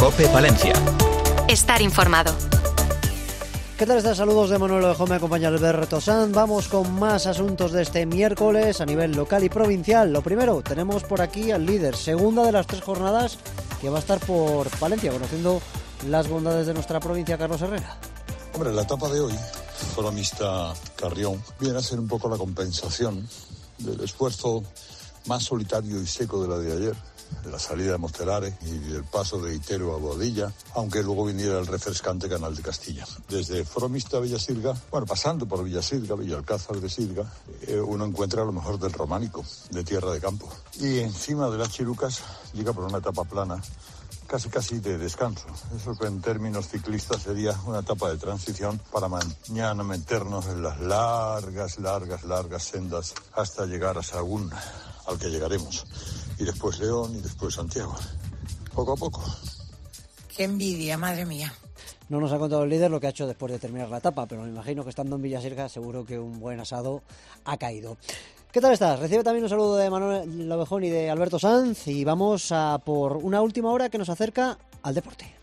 COPE Palencia. Estar informado. ¿Qué tal estás? Saludos de Manuel Ovejón, me acompaña Alberto Sanz. Vamos con más asuntos de este miércoles a nivel local y provincial. Lo primero, tenemos por aquí al líder, segunda de las 3 jornadas que va a estar por Palencia, conociendo las bondades de nuestra provincia, Carlos Herrera. Hombre, la etapa de hoy, Foromista Carrión, viene a ser un poco la compensación del esfuerzo más solitario y seco de la de ayer, de la salida de Mostelares y del paso de Itero a Boadilla, aunque luego viniera el refrescante Canal de Castilla. Desde Foromista a Villasirga, pasando por Villasirga, Villalcázar de Sirga, uno encuentra lo mejor del románico, de tierra de campo. Y encima de las Chirucas llega por una etapa plana, casi de descanso. Eso que en términos ciclistas sería una etapa de transición para mañana meternos en las largas sendas hasta llegar a Sahagún, al que llegaremos. Y después León y después Santiago. Poco a poco. Qué envidia, madre mía. No nos ha contado el líder lo que ha hecho después de terminar la etapa, pero me imagino que estando en Villasirga seguro que un buen asado ha caído. ¿Qué tal estás? Recibe también un saludo de Manuel Ovejón y de Alberto Sanz y vamos a por una última hora que nos acerca al deporte.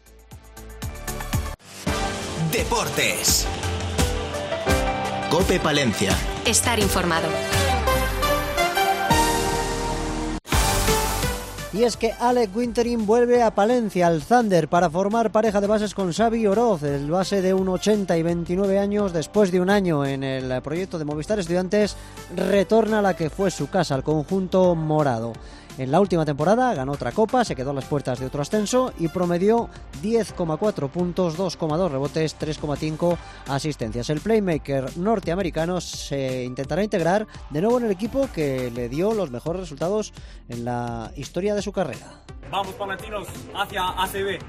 Deportes. COPE Palencia. Estar informado. Y es que Alec Winterin vuelve a Palencia, al Thunder, para formar pareja de bases con Xavi Oroz, el base de 1,80 y 29 años. Después de un año en el proyecto de Movistar Estudiantes, retorna a la que fue su casa, al conjunto morado. En la última temporada ganó otra copa, se quedó a las puertas de otro ascenso y promedió 10,4 puntos, 2,2 rebotes, 3,5 asistencias. El playmaker norteamericano se intentará integrar de nuevo en el equipo que le dio los mejores resultados en la historia de su carrera. Vamos, palentinos, hacia ACB.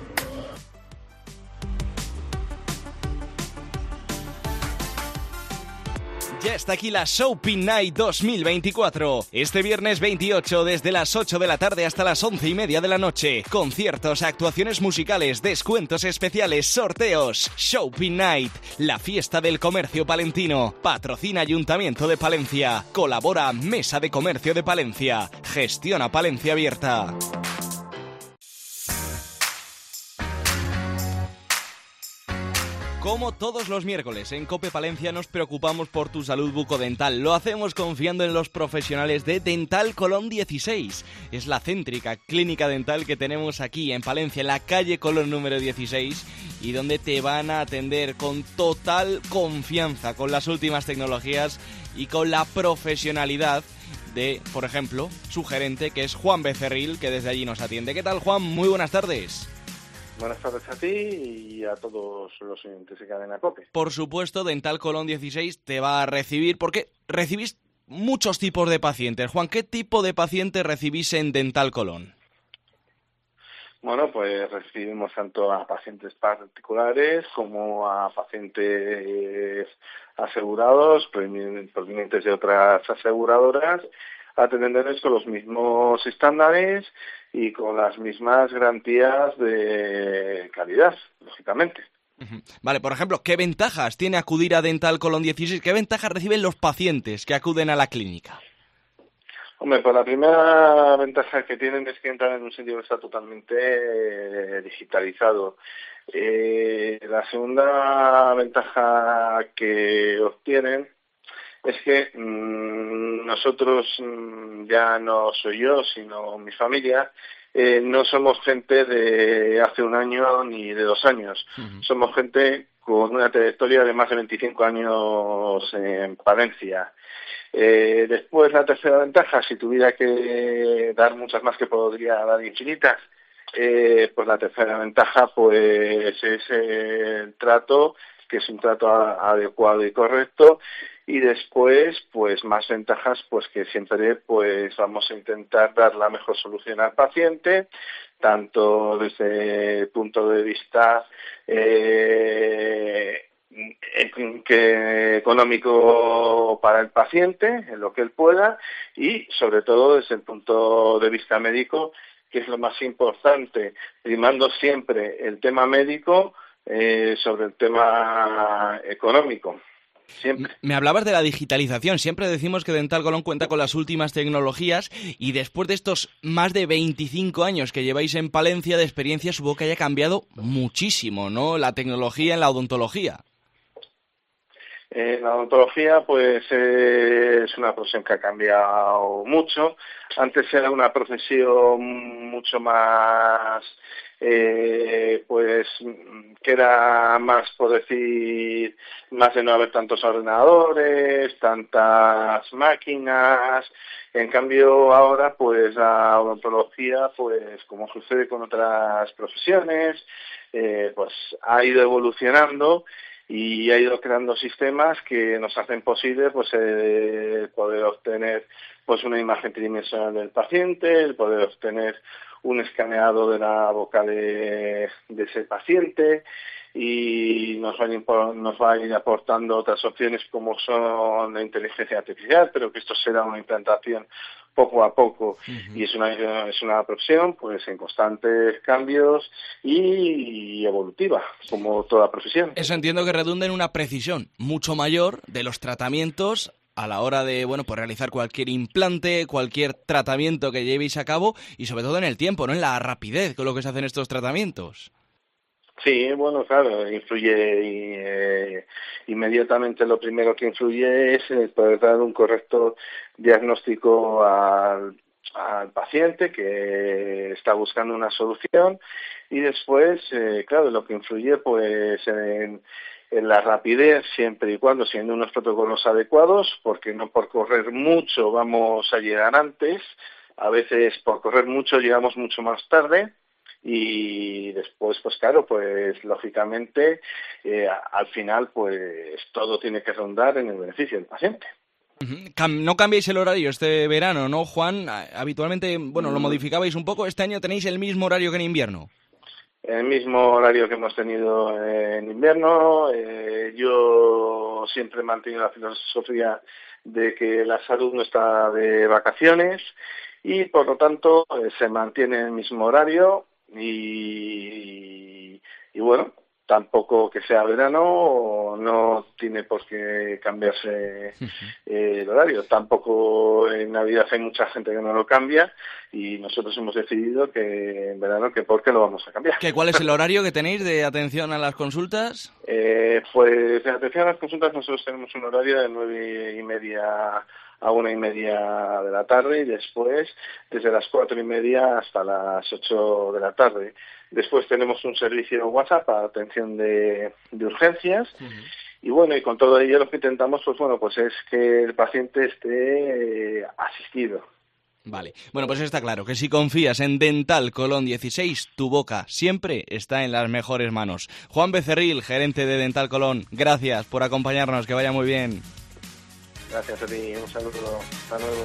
Ya está aquí la Shopping Night 2024. Este viernes 28 desde las 8 de la tarde hasta las 11:30 de la noche. Conciertos, actuaciones musicales, descuentos especiales, sorteos. Shopping Night, la fiesta del comercio palentino. Patrocina Ayuntamiento de Palencia. Colabora Mesa de Comercio de Palencia. Gestiona Palencia Abierta. Como todos los miércoles en COPE Palencia nos preocupamos por tu salud bucodental. Lo hacemos confiando en los profesionales de Dental Colón 16. Es la céntrica clínica dental que tenemos aquí en Palencia, en la calle Colón número 16, y donde te van a atender con total confianza, con las últimas tecnologías y con la profesionalidad de, por ejemplo, su gerente, que es Juan Becerril, que desde allí nos atiende. ¿Qué tal, Juan? Muy buenas tardes. Buenas tardes a ti y a todos los oyentes de Cadena COPE. Por supuesto, Dental Colón 16 te va a recibir, porque recibís muchos tipos de pacientes. Juan, ¿qué tipo de pacientes recibís en Dental Colón? Bueno, pues recibimos tanto a pacientes particulares como a pacientes asegurados, provenientes de otras aseguradoras, atendiéndoles con los mismos estándares y con las mismas garantías de calidad, lógicamente. Vale, por ejemplo, ¿qué ventajas tiene acudir a Dental Colón 16? ¿Qué ventajas reciben los pacientes que acuden a la clínica? Hombre, pues la primera ventaja que tienen es que entran en un sitio que está totalmente digitalizado. La segunda ventaja que obtienen es que nosotros, ya no soy yo, sino mi familia, no somos gente de hace un año ni de 2 años. Uh-huh. Somos gente con una trayectoria de más de 25 años en Palencia. Después, la tercera ventaja, si tuviera que dar muchas más que podría dar infinitas, pues la tercera ventaja pues es el trato, que es un trato adecuado y correcto. Y después, pues más ventajas, pues que siempre pues vamos a intentar dar la mejor solución al paciente, tanto desde el punto de vista económico para el paciente, en lo que él pueda, y sobre todo desde el punto de vista médico, que es lo más importante, primando siempre el tema médico sobre el tema económico. siempre. Me hablabas de la digitalización. Siempre decimos que Dental Colón cuenta con las últimas tecnologías y después de estos más de 25 años que lleváis en Palencia de experiencia, supongo que haya cambiado muchísimo, ¿no? La tecnología en la odontología. La odontología, pues, es una profesión que ha cambiado mucho. Antes era una profesión mucho más, pues, que era más, por decir, más de no haber tantos ordenadores, tantas máquinas. En cambio, ahora, pues, la odontología, pues, como sucede con otras profesiones, pues, ha ido evolucionando y ha ido creando sistemas que nos hacen posible pues poder obtener pues una imagen tridimensional del paciente, el poder obtener un escaneado de la boca de ese paciente, y nos va a ir aportando otras opciones como son la inteligencia artificial, pero que esto será una implantación poco a poco. Y es una profesión pues en constantes cambios y evolutiva, como toda profesión. Eso entiendo que redunda en una precisión mucho mayor de los tratamientos a la hora de, bueno, pues realizar cualquier implante, cualquier tratamiento que llevéis a cabo, y sobre todo en el tiempo, ¿no? En la rapidez con lo que se hacen estos tratamientos. Sí, bueno, claro, influye inmediatamente. Lo primero que influye es poder dar un correcto diagnóstico al paciente que está buscando una solución, y después, claro, lo que influye pues en la rapidez, siempre y cuando siendo unos protocolos adecuados, porque no por correr mucho vamos a llegar antes, a veces por correr mucho llegamos mucho más tarde. Y después, pues claro, pues lógicamente al final pues todo tiene que rondar en el beneficio del paciente. No cambiáis el horario este verano, ¿no, Juan? Habitualmente, bueno, lo modificabais un poco. ¿Este año tenéis el mismo horario que en invierno? El mismo horario que hemos tenido en invierno. Yo siempre he mantenido la filosofía de que la salud no está de vacaciones y por lo tanto se mantiene el mismo horario. Y bueno, tampoco que sea verano no tiene por qué cambiarse el horario. Tampoco en Navidad hay mucha gente que no lo cambia, y nosotros hemos decidido que en verano que por qué lo vamos a cambiar. ¿Cuál es el horario que tenéis de atención a las consultas? Pues de atención a las consultas nosotros tenemos un horario de 9:30 a 1:30 de la tarde, y después desde las 4:30 hasta las 8 de la tarde. Después tenemos un servicio WhatsApp para atención de urgencias. Y bueno, y con todo ello lo que intentamos pues es que el paciente esté asistido. Vale, bueno, pues está claro que si confías en Dental Colón 16, tu boca siempre está en las mejores manos. Juan Becerril, gerente de Dental Colón, gracias por acompañarnos, que vaya muy bien. Gracias a ti, un saludo, hasta luego.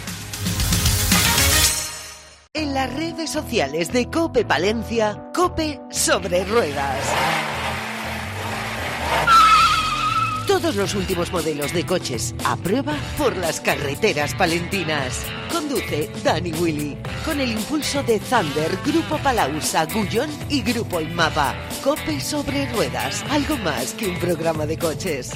En las redes sociales de COPE Palencia, COPE sobre ruedas. Todos los últimos modelos de coches a prueba por las carreteras palentinas. Conduce Dani Willy, con el impulso de Thunder, Grupo Palausa, Gullón y Grupo Inmapa. COPE sobre ruedas, algo más que un programa de coches.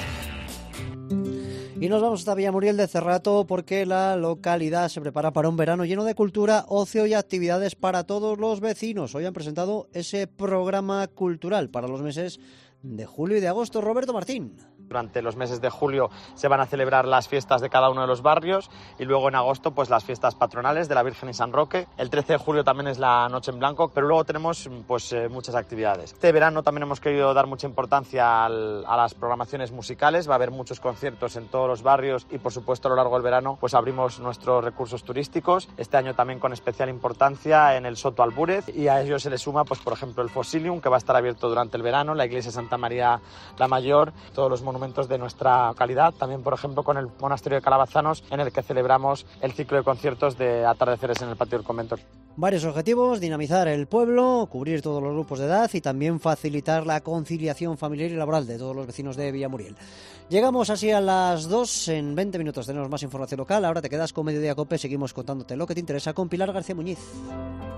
Y nos vamos hasta Villamuriel de Cerrato, porque la localidad se prepara para un verano lleno de cultura, ocio y actividades para todos los vecinos. Hoy han presentado ese programa cultural para los meses de julio y de agosto. Roberto Martín. Durante los meses de julio se van a celebrar las fiestas de cada uno de los barrios, y luego en agosto pues las fiestas patronales de la Virgen y San Roque. El 13 de julio también es la Noche en Blanco, pero luego tenemos pues muchas actividades. Este verano también hemos querido dar mucha importancia a las programaciones musicales. Va a haber muchos conciertos en todos los barrios, y por supuesto a lo largo del verano pues abrimos nuestros recursos turísticos. Este año también con especial importancia en el Soto Albúrez, y a ello se le suma pues por ejemplo el Fossilium, que va a estar abierto durante el verano, la iglesia Santa María la Mayor, todos los monumentos de nuestra localidad, también por ejemplo con el monasterio de Calabazanos, en el que celebramos el ciclo de conciertos de atardeceres en el patio del convento. Varios objetivos: dinamizar el pueblo, cubrir todos los grupos de edad y también facilitar la conciliación familiar y laboral de todos los vecinos de Villamuriel. Llegamos así a las 2, en 20 minutos tenemos más información local. Ahora te quedas con Mediodía Cope, seguimos contándote lo que te interesa con Pilar García Muñiz.